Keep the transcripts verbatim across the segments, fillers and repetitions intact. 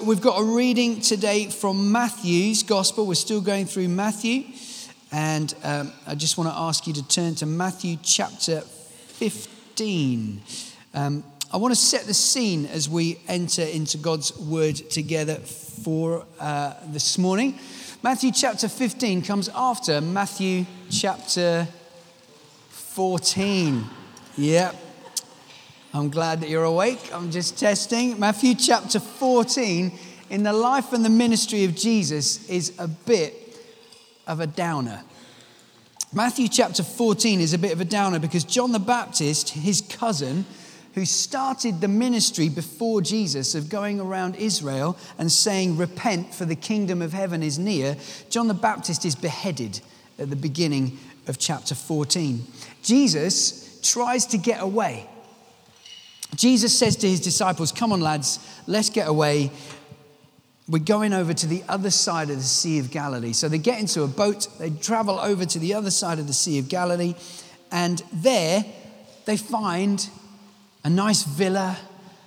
we've got a reading today from Matthew's Gospel. We're still going through Matthew. And um, I just want to ask you to turn to Matthew chapter fifteen. Um, I want to set the scene as we enter into God's word together for uh, this morning. Matthew chapter fifteen comes after Matthew chapter fourteen. Yep. I'm glad that you're awake. I'm just testing. Matthew chapter fourteen in the life and the ministry of Jesus is a bit of a downer. Matthew chapter fourteen is a bit of a downer because John the Baptist, his cousin, who started the ministry before Jesus of going around Israel and saying, repent for the kingdom of heaven is near, John the Baptist is beheaded at the beginning of chapter fourteen. Jesus tries to get away. Jesus says to his disciples, come on lads, let's get away. We're going over to the other side of the Sea of Galilee. So they get into a boat, they travel over to the other side of the Sea of Galilee, and there they find a nice villa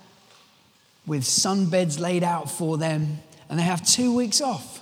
with sunbeds laid out for them, and they have two weeks off.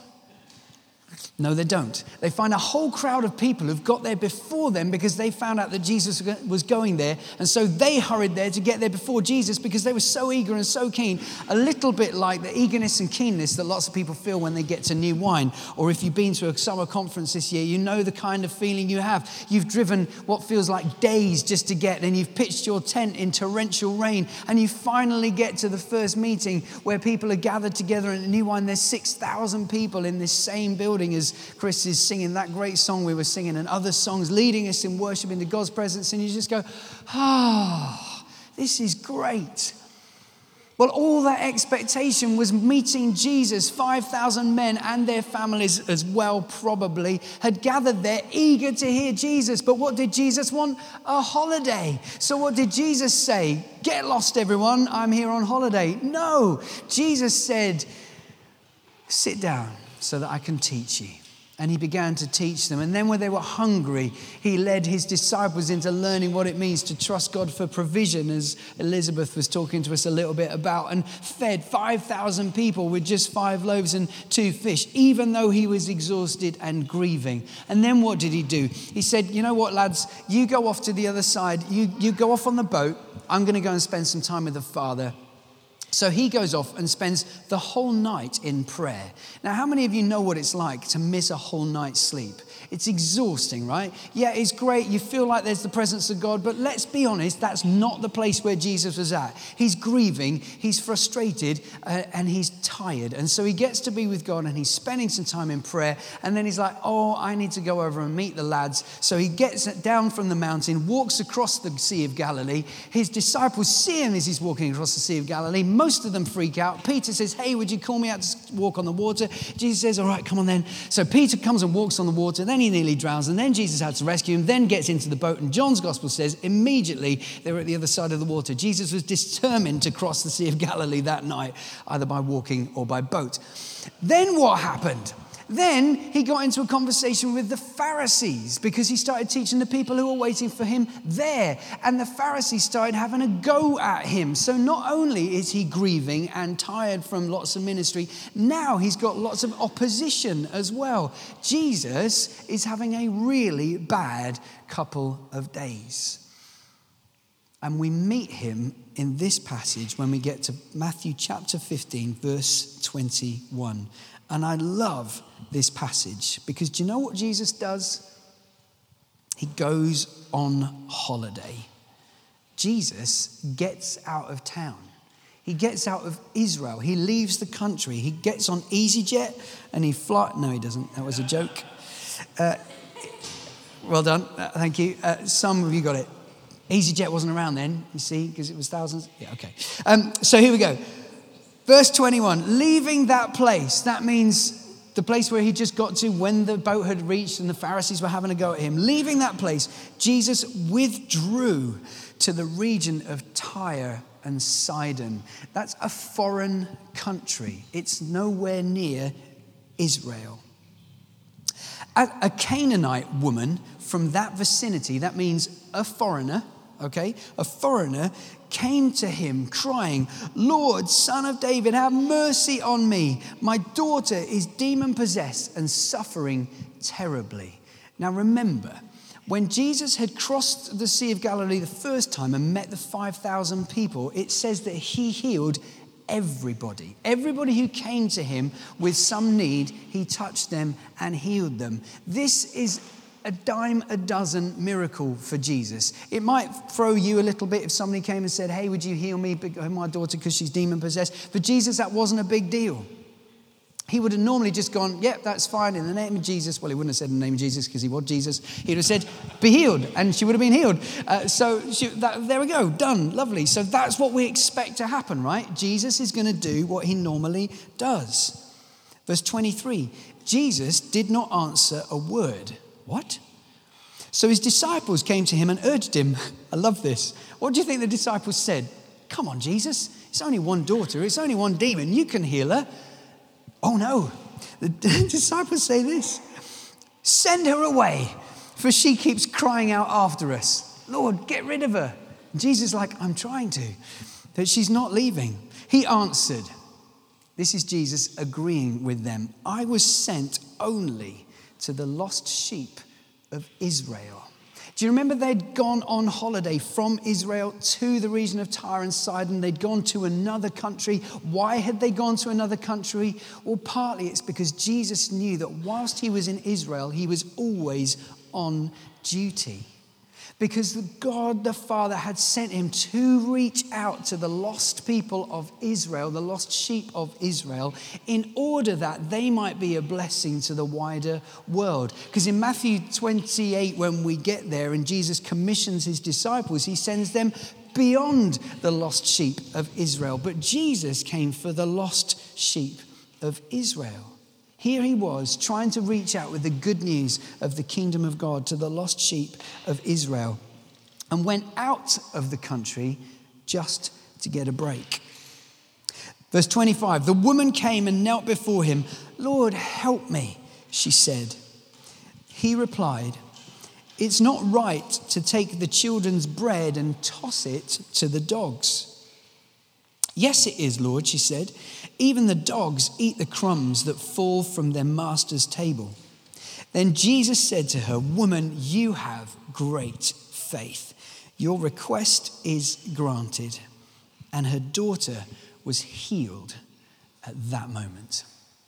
No, they don't. They find a whole crowd of people who've got there before them because they found out that Jesus was going there. And so they hurried there to get there before Jesus because they were so eager and so keen. A little bit like the eagerness and keenness that lots of people feel when they get to new wine. Or if you've been to a summer conference this year, you know the kind of feeling you have. You've driven what feels like days just to get, and you've pitched your tent in torrential rain, and you finally get to the first meeting where people are gathered together in new wine. There's six thousand people in this same building as Chris is singing that great song we were singing and other songs leading us in worship into God's presence, and you just go, ah, oh, this is great. Well, all that expectation was meeting Jesus. five thousand men and their families as well probably had gathered there eager to hear Jesus. But what did Jesus want? A holiday. So what did Jesus say? Get lost, everyone. I'm here on holiday. No, Jesus said, sit down so that I can teach you. And he began to teach them. And then when they were hungry, he led his disciples into learning what it means to trust God for provision, as Elizabeth was talking to us a little bit about, and fed five thousand people with just five loaves and two fish, even though he was exhausted and grieving. And then what did he do? He said, you know what, lads, you go off to the other side. You, you go off on the boat. I'm going to go and spend some time with the Father. So he goes off and spends the whole night in prayer. Now, how many of you know what it's like to miss a whole night's sleep? It's exhausting, right? Yeah, it's great. You feel like there's the presence of God, but let's be honest, that's not the place where Jesus was at. He's grieving, he's frustrated, uh, and he's tired. And so he gets to be with God, and he's spending some time in prayer. And then he's like, oh, I need to go over and meet the lads. So he gets down from the mountain, walks across the Sea of Galilee. His disciples see him as he's walking across the Sea of Galilee. Most of them freak out. Peter says, hey, would you call me out to walk on the water? Jesus says, all right, come on then. So Peter comes and walks on the water. Then he nearly drowns, and then Jesus had to rescue him, then gets into the boat, and John's gospel says immediately they were at the other side of the water. Jesus was determined to cross the Sea of Galilee that night, either by walking or by boat. Then what happened? Then he got into a conversation with the Pharisees because he started teaching the people who were waiting for him there. And the Pharisees started having a go at him. So not only is he grieving and tired from lots of ministry, now he's got lots of opposition as well. Jesus is having a really bad couple of days. And we meet him in this passage when we get to Matthew chapter fifteen, verse twenty-one. And I love this passage because do you know what Jesus does? He goes on holiday. Jesus gets out of town. He gets out of Israel. He leaves the country. He gets on EasyJet and he flies. No, he doesn't. That was a joke. Uh, well done. Uh, thank you. Uh, some of you got it. EasyJet wasn't around then, you see, because it was thousands. Yeah, okay. Um, so here we go. Verse twenty-one, leaving that place, that means the place where he just got to when the boat had reached and the Pharisees were having a go at him. Leaving that place, Jesus withdrew to the region of Tyre and Sidon. That's a foreign country. It's nowhere near Israel. A, a Canaanite woman from that vicinity, that means a foreigner, okay, a foreigner, came to him crying, "Lord, Son of David, have mercy on me. My daughter is demon-possessed and suffering terribly." Now remember, when Jesus had crossed the Sea of Galilee the first time and met the five thousand people, it says that he healed everybody. Everybody who came to him with some need, he touched them and healed them. This is a dime a dozen miracle for Jesus. It might throw you a little bit if somebody came and said, "Hey, would you heal me, my daughter, because she's demon-possessed?" For Jesus, that wasn't a big deal. He would have normally just gone, "Yep, that's fine, in the name of Jesus." Well, he wouldn't have said in the name of Jesus because he was Jesus. He'd have said, "Be healed," and she would have been healed. Uh, so she, that, there we go, done, lovely. So that's what we expect to happen, right? Jesus is going to do what he normally does. Verse twenty-three, Jesus did not answer a word. What? So his disciples came to him and urged him. I love this. What do you think the disciples said? "Come on, Jesus, it's only one daughter, it's only one demon, you can heal her." Oh no, the disciples say this: "Send her away, for she keeps crying out after us. Lord, get rid of her." Jesus is like, "I'm trying to," but she's not leaving. He answered, this is Jesus agreeing with them, "I was sent only to the lost sheep of Israel." Do you remember they'd gone on holiday from Israel to the region of Tyre and Sidon? They'd gone to another country. Why had they gone to another country? Well, partly it's because Jesus knew that whilst he was in Israel, he was always on duty. Because God the Father had sent him to reach out to the lost people of Israel, the lost sheep of Israel, in order that they might be a blessing to the wider world. Because in Matthew twenty-eight, when we get there and Jesus commissions his disciples, he sends them beyond the lost sheep of Israel. But Jesus came for the lost sheep of Israel. Here he was trying to reach out with the good news of the kingdom of God to the lost sheep of Israel, and went out of the country just to get a break. Verse twenty-five, the woman came and knelt before him. "Lord, help me," she said. He replied, "It's not right to take the children's bread and toss it to the dogs." "Yes, it is, Lord," she said. "Even the dogs eat the crumbs that fall from their master's table." Then Jesus said to her, "Woman, you have great faith. Your request is granted." And her daughter was healed at that moment.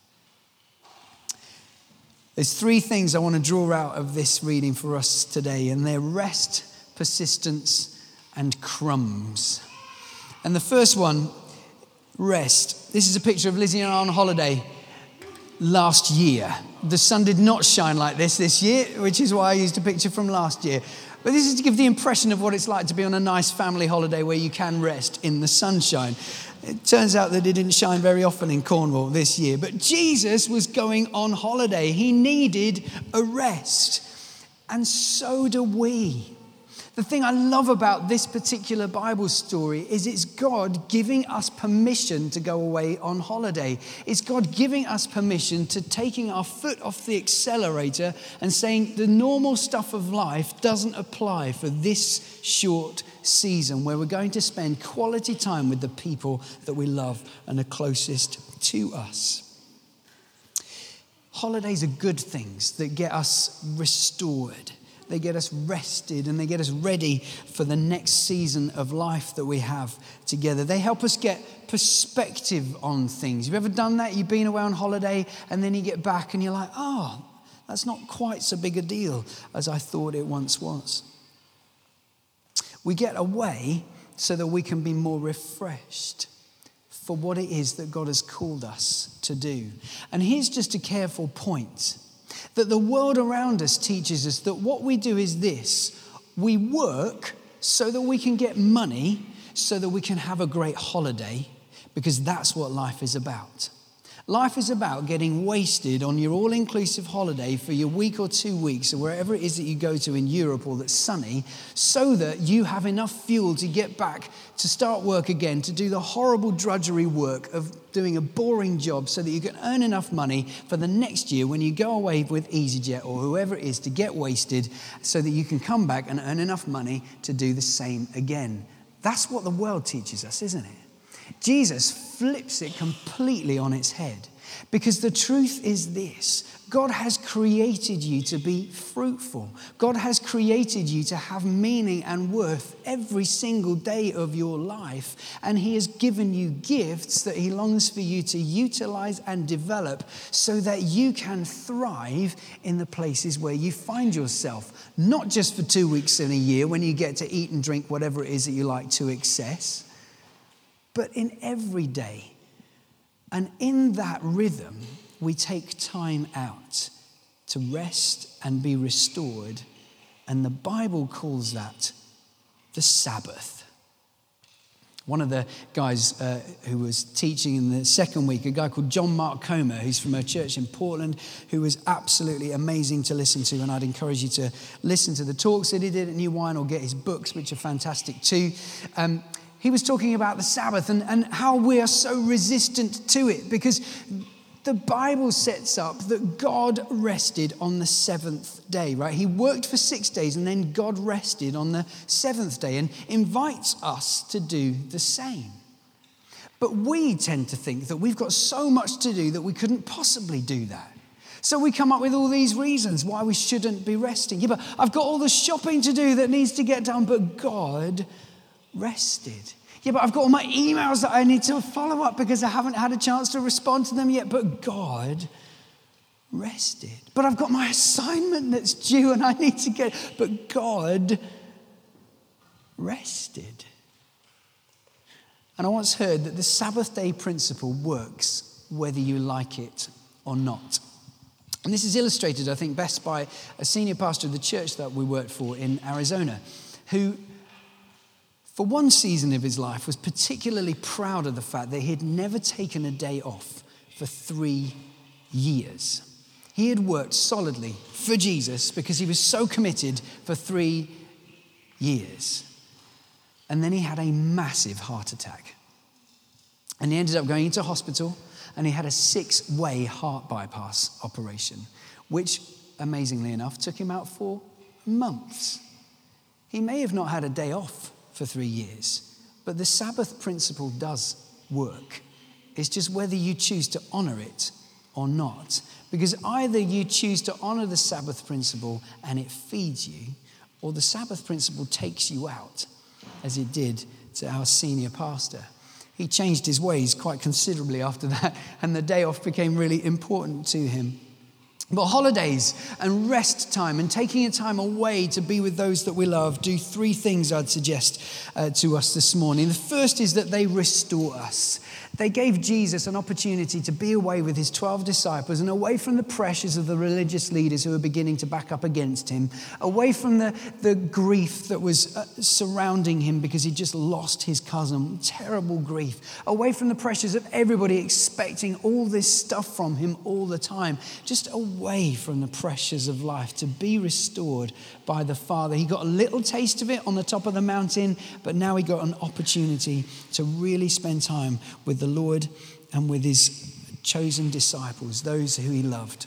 There's three things I want to draw out of this reading for us today, and they're rest, persistence, and crumbs. And the first one, rest. This is a picture of Lizzie and I on holiday last year. The sun did not shine like this this year, which is why I used a picture from last year. But this is to give the impression of what it's like to be on a nice family holiday where you can rest in the sunshine. It turns out that it didn't shine very often in Cornwall this year. But Jesus was going on holiday. He needed a rest. And so do we. The thing I love about this particular Bible story is it's God giving us permission to go away on holiday. It's God giving us permission to taking our foot off the accelerator and saying the normal stuff of life doesn't apply for this short season where we're going to spend quality time with the people that we love and are closest to us. Holidays are good things that get us restored. They get us rested and they get us ready for the next season of life that we have together. They help us get perspective on things. Have you ever done that? You've been away on holiday and then you get back and you're like, oh, that's not quite so big a deal as I thought it once was. We get away so that we can be more refreshed for what it is that God has called us to do. And here's just a careful point. That the world around us teaches us that what we do is this. We work so that we can get money, so that we can have a great holiday, because that's what life is about. Life is about getting wasted on your all-inclusive holiday for your week or two weeks or wherever it is that you go to in Europe or that's sunny, so that you have enough fuel to get back to start work again, to do the horrible drudgery work of doing a boring job so that you can earn enough money for the next year when you go away with EasyJet or whoever it is to get wasted so that you can come back and earn enough money to do the same again. That's what the world teaches us, isn't it? Jesus flips it completely on its head, because the truth is this: God has created you to be fruitful. God has created you to have meaning and worth every single day of your life, and he has given you gifts that he longs for you to utilize and develop so that you can thrive in the places where you find yourself, not just for two weeks in a year when you get to eat and drink whatever it is that you like to excess, but in every day. And in that rhythm, we take time out to rest and be restored. And the Bible calls that the Sabbath. One of the guys uh, who was teaching in the second week, a guy called John Mark Comer, who's from a church in Portland, who was absolutely amazing to listen to. And I'd encourage you to listen to the talks that he did at New Wine or get his books, which are fantastic too. Um, He was talking about the Sabbath and, and how we are so resistant to it, because the Bible sets up that God rested on the seventh day, right? He worked for six days and then God rested on the seventh day and invites us to do the same. But we tend to think that we've got so much to do that we couldn't possibly do that. So we come up with all these reasons why we shouldn't be resting. Yeah, but I've got all the shopping to do that needs to get done, but God rested. Yeah, but I've got all my emails that I need to follow up because I haven't had a chance to respond to them yet, but God rested. But I've got my assignment that's due and I need to get, but God rested. And I once heard that the Sabbath day principle works whether you like it or not. And this is illustrated, I think, best by a senior pastor of the church that we worked for in Arizona, who for one season of his life was particularly proud of the fact that he had never taken a day off for three years. He had worked solidly for Jesus because he was so committed for three years. And then he had a massive heart attack. And he ended up going into hospital and he had a six-way heart bypass operation, which, amazingly enough, took him out for months. He may have not had a day off for three years, but the Sabbath principle does work. It's just whether you choose to honor it or not. Because either you choose to honor the Sabbath principle and it feeds you, or the Sabbath principle takes you out, as it did to our senior pastor. He changed his ways quite considerably after that, and the day off became really important to him. But holidays and rest time and taking a time away to be with those that we love do three things I'd suggest uh, to us this morning. The first is that they restore us. They gave Jesus an opportunity to be away with his twelve disciples and away from the pressures of the religious leaders who were beginning to back up against him, away from the, the grief that was uh, surrounding him because he just lost his cousin, terrible grief, away from the pressures of everybody expecting all this stuff from him all the time, just away from the pressures of life to be restored by the Father. He got a little taste of it on the top of the mountain, but now he got an opportunity to really spend time with the Lord and with his chosen disciples, those who he loved.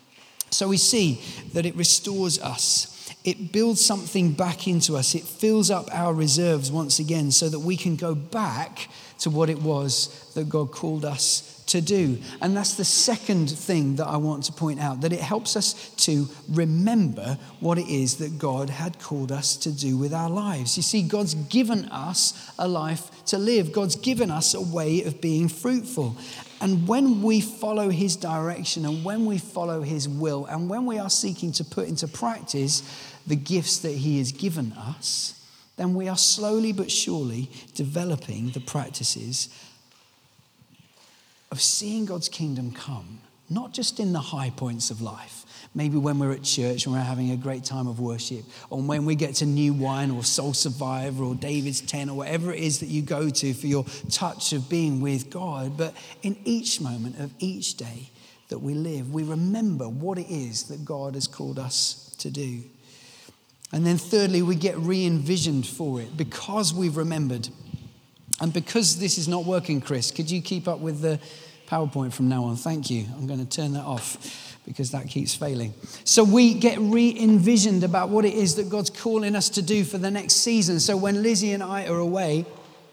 So we see that it restores us. It builds something back into us. It fills up our reserves once again so that we can go back to what it was that God called us to do. And that's the second thing that I want to point out, that it helps us to remember what it is that God had called us to do with our lives. You see, God's given us a life to live. God's given us a way of being fruitful. And when we follow his direction and when we follow his will and when we are seeking to put into practice the gifts that he has given us, then we are slowly but surely developing the practices of seeing God's kingdom come, not just in the high points of life, Maybe when we're at church and we're having a great time of worship, or when we get to New Wine or Soul Survivor or David's Tent or whatever it is that you go to for your touch of being with God. But in each moment of each day that we live, we remember what it is that God has called us to do. And then thirdly, we get re-envisioned for it because we've remembered. And because this is not working, Chris, could you keep up with the PowerPoint from now on? Thank you. I'm going to turn that off because that keeps failing. So we get re-envisioned about what it is that God's calling us to do for the next season. So when Lizzie and I are away,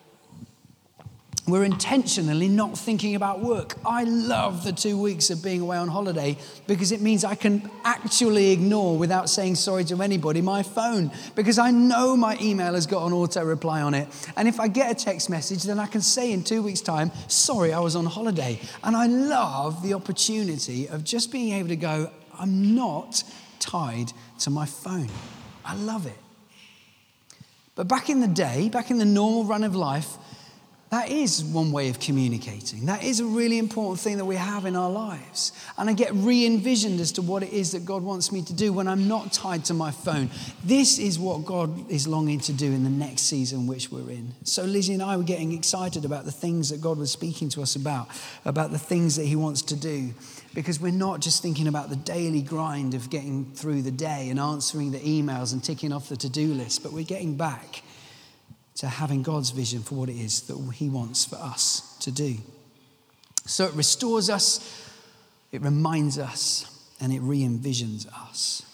we're intentionally not thinking about work. I love the two weeks of being away on holiday because it means I can actually ignore, without saying sorry to anybody, my phone, because I know my email has got an auto reply on it. And if I get a text message, then I can say in two weeks' time, sorry, I was on holiday. And I love the opportunity of just being able to go, I'm not tied to my phone. I love it. But back in the day, back in the normal run of life, that is one way of communicating. That is a really important thing that we have in our lives. And I get re-envisioned as to what it is that God wants me to do when I'm not tied to my phone. This is what God is longing to do in the next season which we're in. So Lizzie and I were getting excited about the things that God was speaking to us about, about the things that he wants to do. Because we're not just thinking about the daily grind of getting through the day and answering the emails and ticking off the to-do list, but we're getting back to having God's vision for what it is that he wants for us to do. So it restores us, it reminds us, and it re-envisions us.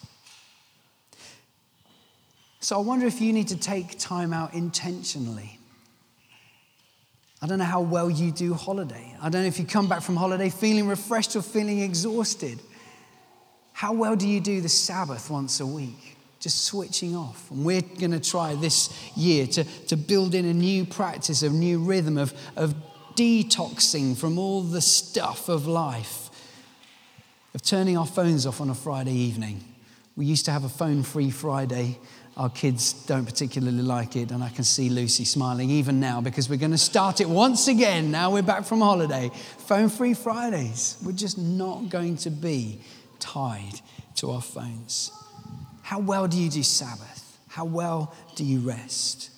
So I wonder if you need to take time out intentionally. I don't know how well you do holiday. I don't know if you come back from holiday feeling refreshed or feeling exhausted. How well do you do the Sabbath once a week? Just switching off. And we're going to try this year to, to build in a new practice, a new rhythm of, of detoxing from all the stuff of life, of turning our phones off on a Friday evening. We used to have a phone-free Friday. Our kids don't particularly like it, and I can see Lucy smiling even now because we're going to start it once again. Now we're back from holiday. Phone-free Fridays. We're just not going to be tied to our phones. How well do you do Sabbath? How well do you rest?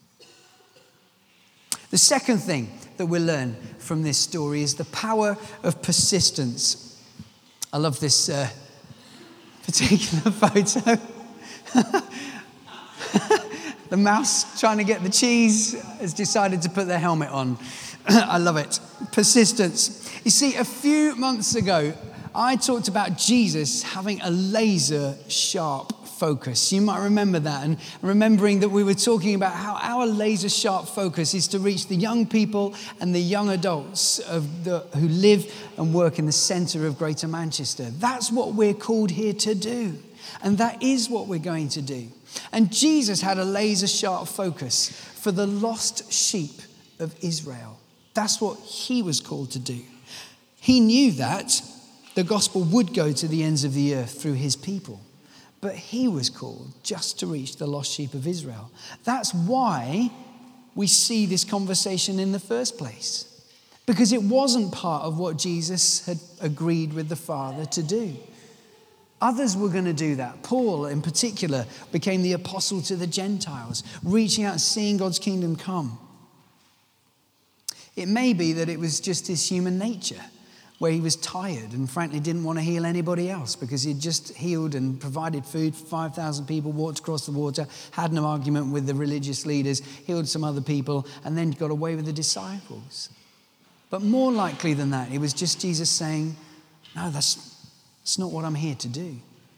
The second thing that we'll learn from this story is the power of persistence. I love this uh, particular photo. The mouse trying to get the cheese has decided to put their helmet on. I love it. Persistence. You see, a few months ago, I talked about Jesus having a laser sharp focus. You might remember that, and remembering that we were talking about how our laser sharp focus is to reach the young people and the young adults of the, who live and work in the centre of Greater Manchester. That's what we're called here to do, and that is what we're going to do. And Jesus had a laser sharp focus for the lost sheep of Israel. That's what he was called to do. He knew that the gospel would go to the ends of the earth through his people. But he was called just to reach the lost sheep of Israel. That's why we see this conversation in the first place. Because it wasn't part of what Jesus had agreed with the Father to do. Others were going to do that. Paul, in particular, became the apostle to the Gentiles, reaching out and seeing God's kingdom come. It may be that it was just his human nature, where he was tired and frankly didn't want to heal anybody else because he'd just healed and provided food for five thousand people, walked across the water, had no argument with the religious leaders, healed some other people, and then got away with the disciples. But more likely than that, it was just Jesus saying, no, that's, that's not what I'm here to do.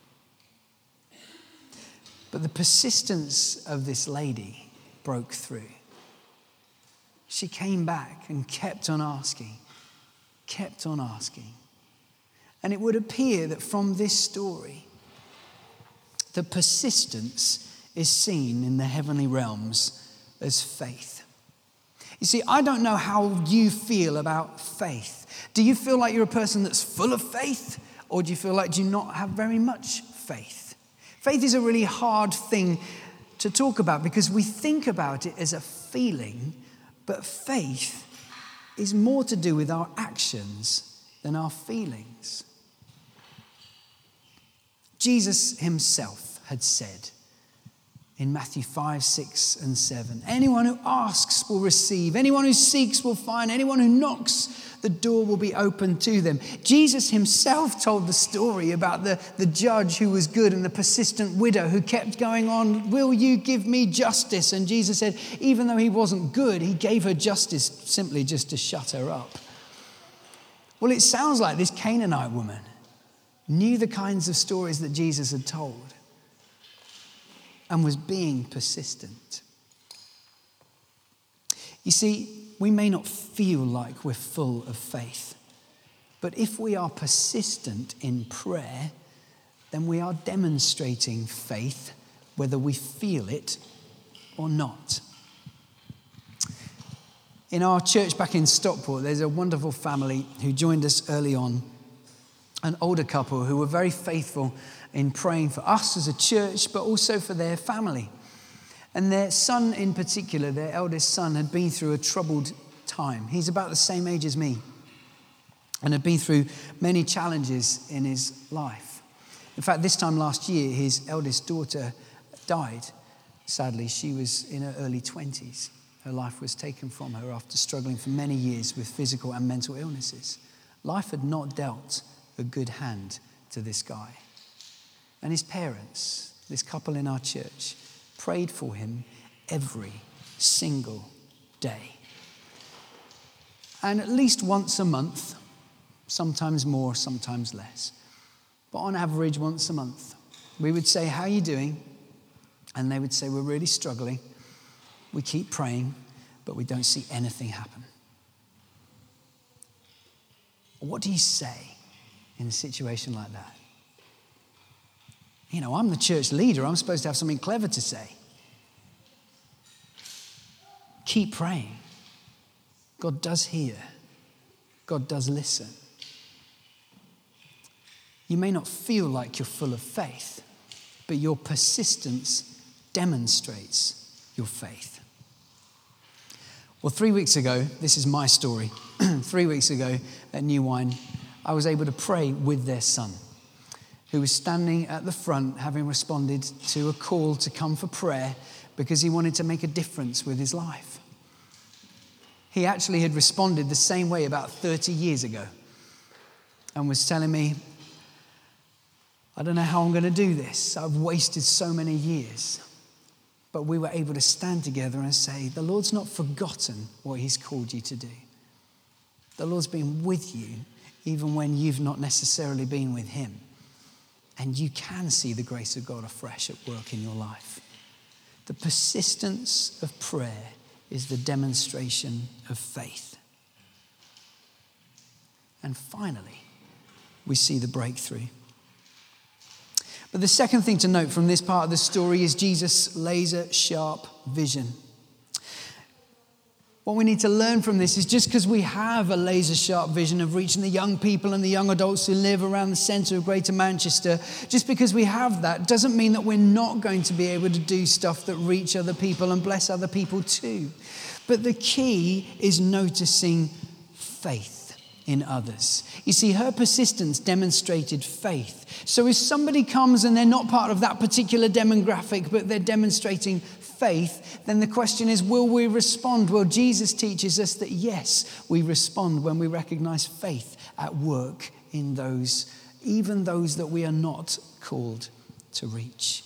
But the persistence of this lady broke through. She came back and kept on asking. Kept on asking. And it would appear that from this story, the persistence is seen in the heavenly realms as faith. You see, I don't know how you feel about faith. Do you feel like you're a person that's full of faith? Or do you feel like you not have very much faith? Faith is a really hard thing to talk about because we think about it as a feeling, but faith is more to do with our actions than our feelings. Jesus himself had said in Matthew five, six, and seven, anyone who asks will receive, anyone who seeks will find, anyone who knocks, the door will be opened to them. Jesus himself told the story about the, the judge who was good and the persistent widow who kept going on, will you give me justice? And Jesus said, even though he wasn't good, he gave her justice simply just to shut her up. Well, it sounds like this Canaanite woman knew the kinds of stories that Jesus had told and was being persistent. You see, we may not feel like we're full of faith, but if we are persistent in prayer, then we are demonstrating faith, whether we feel it or not. In our church back in Stockport, there's a wonderful family who joined us early on, an older couple who were very faithful in praying for us as a church, but also for their family. And their son in particular, their eldest son, had been through a troubled time. He's about the same age as me and had been through many challenges in his life. In fact, this time last year, his eldest daughter died. Sadly, she was in her early twenties. Her life was taken from her after struggling for many years with physical and mental illnesses. Life had not dealt a good hand to this guy. And his parents, this couple in our church, prayed for him every single day. And at least once a month, sometimes more, sometimes less, but on average once a month, we would say, how are you doing? And they would say, we're really struggling. We keep praying, but we don't see anything happen. What do you say in a situation like that? You know, I'm the church leader. I'm supposed to have something clever to say. Keep praying. God does hear. God does listen. You may not feel like you're full of faith, but your persistence demonstrates your faith. Well, three weeks ago, this is my story. Three weeks ago at New Wine, I was able to pray with their son, who was standing at the front having responded to a call to come for prayer because he wanted to make a difference with his life. He actually had responded the same way about thirty years ago and was telling me, I don't know how I'm going to do this. I've wasted so many years. But we were able to stand together and say, the Lord's not forgotten what he's called you to do. The Lord's been with you even when you've not necessarily been with him. And you can see the grace of God afresh at work in your life. The persistence of prayer is the demonstration of faith. And finally, we see the breakthrough. But the second thing to note from this part of the story is Jesus' laser-sharp vision. What we need to learn from this is just because we have a laser-sharp vision of reaching the young people and the young adults who live around the centre of Greater Manchester, just because we have that doesn't mean that we're not going to be able to do stuff that reach other people and bless other people too. But the key is noticing faith in others. You see, her persistence demonstrated faith. So if somebody comes and they're not part of that particular demographic, but they're demonstrating faith, then the question is, will we respond? Well, Jesus teaches us that yes, we respond when we recognize faith at work in those, even those that we are not called to reach.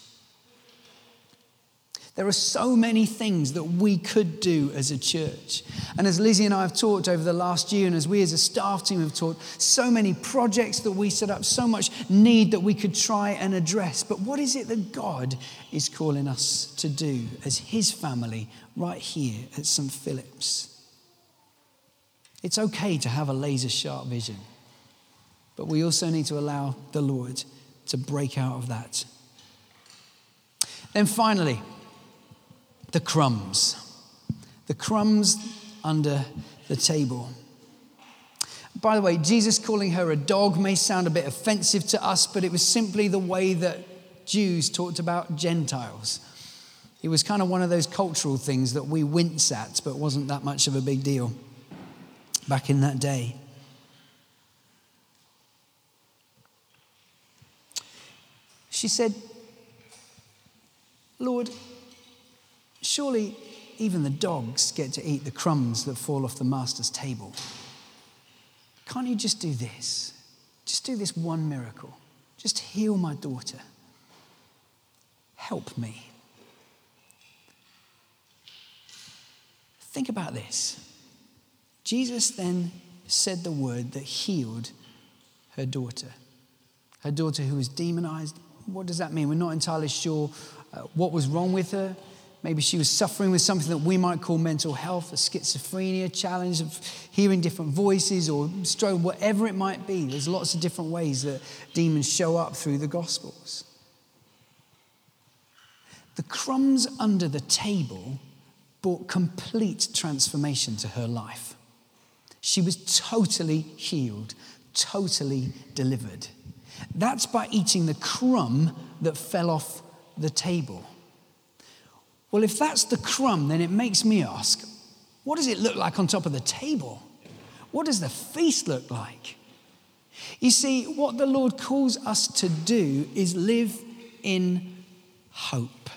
There are so many things that we could do as a church. And as Lizzie and I have talked over the last year, and as we as a staff team have talked, so many projects that we set up, so much need that we could try and address. But what is it that God is calling us to do as his family right here at Saint Philip's? It's okay to have a laser-sharp vision, but we also need to allow the Lord to break out of that. Then finally, the crumbs. The crumbs under the table. By the way, Jesus calling her a dog may sound a bit offensive to us, but it was simply the way that Jews talked about Gentiles. It was kind of one of those cultural things that we wince at, but wasn't that much of a big deal back in that day. She said, Lord, surely even the dogs get to eat the crumbs that fall off the master's table. Can't you just do this? Just do this one miracle. Just heal my daughter. Help me. Think about this. Jesus then said the word that healed her daughter. Her daughter who was demonized. What does that mean? We're not entirely sure uh, what was wrong with her. Maybe she was suffering with something that we might call mental health, a schizophrenia, challenge of hearing different voices or stroke, whatever it might be. There's lots of different ways that demons show up through the Gospels. The crumbs under the table brought complete transformation to her life. She was totally healed, totally delivered. That's by eating the crumb that fell off the table. Well, if that's the crumb, then it makes me ask, what does it look like on top of the table? What does the feast look like? You see, what the Lord calls us to do is live in hope.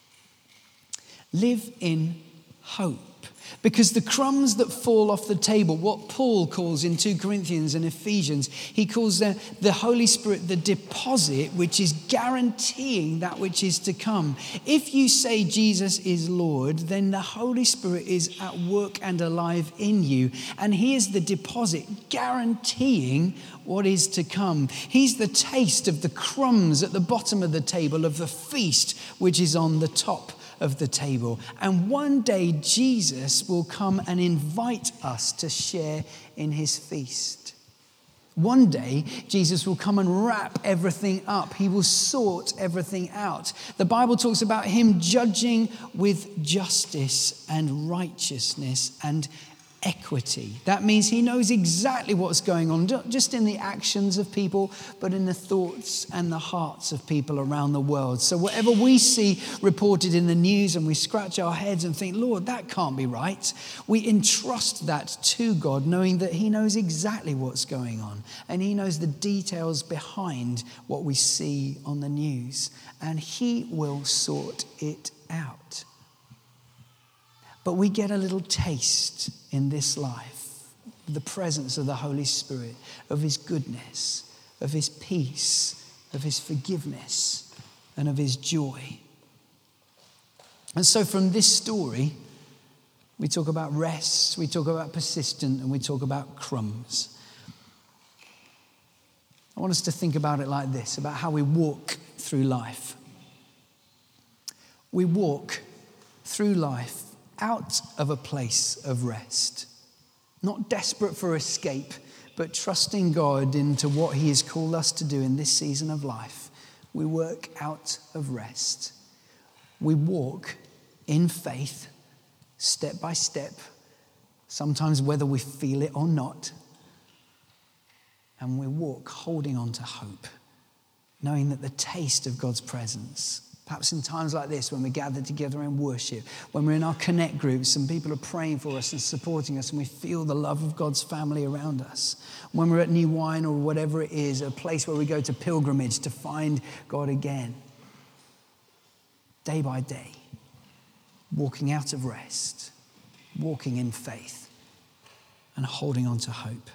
Live in hope. Because the crumbs that fall off the table, what Paul calls in Second Corinthians and Ephesians, he calls the, the Holy Spirit the deposit, which is guaranteeing that which is to come. If you say Jesus is Lord, then the Holy Spirit is at work and alive in you. And he is the deposit guaranteeing what is to come. He's the taste of the crumbs at the bottom of the table of the feast, which is on the top of the table. And one day Jesus will come and invite us to share in his feast. One day Jesus will come and wrap everything up. He will sort everything out. The Bible talks about him judging with justice and righteousness and equity. That means he knows exactly what's going on, not just in the actions of people, but in the thoughts and the hearts of people around the world. So whatever we see reported in the news and we scratch our heads and think, Lord, that can't be right, we entrust that to God, knowing that he knows exactly what's going on and he knows the details behind what we see on the news, and he will sort it out. But we get a little taste in this life, the presence of the Holy Spirit, of his goodness, of his peace, of his forgiveness, and of his joy. And so from this story, we talk about rest, we talk about persistent, and we talk about crumbs. I want us to think about it like this, about how we walk through life. We walk through life out of a place of rest, not desperate for escape, but trusting God into what he has called us to do in this season of life. We work out of rest. We walk in faith, step by step, sometimes whether we feel it or not. And we walk holding on to hope, knowing that the taste of God's presence, perhaps in times like this when we gather together in worship, when we're in our connect groups and people are praying for us and supporting us and we feel the love of God's family around us, when we're at New Wine or whatever it is, a place where we go to pilgrimage to find God again, day by day, walking out of rest, walking in faith and holding on to hope.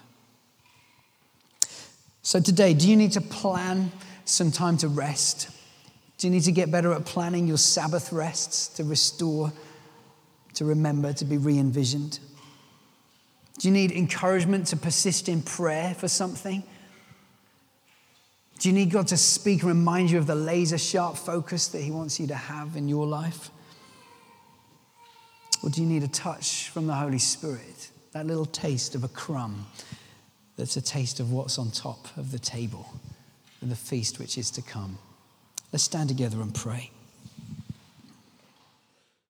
So today, do you need to plan some time to rest? Do you need to get better at planning your Sabbath rests to restore, to remember, to be re-envisioned? Do you need encouragement to persist in prayer for something? Do you need God to speak and remind you of the laser-sharp focus that he wants you to have in your life? Or do you need a touch from the Holy Spirit, that little taste of a crumb that's a taste of what's on top of the table, of the feast which is to come? Let's stand together and pray.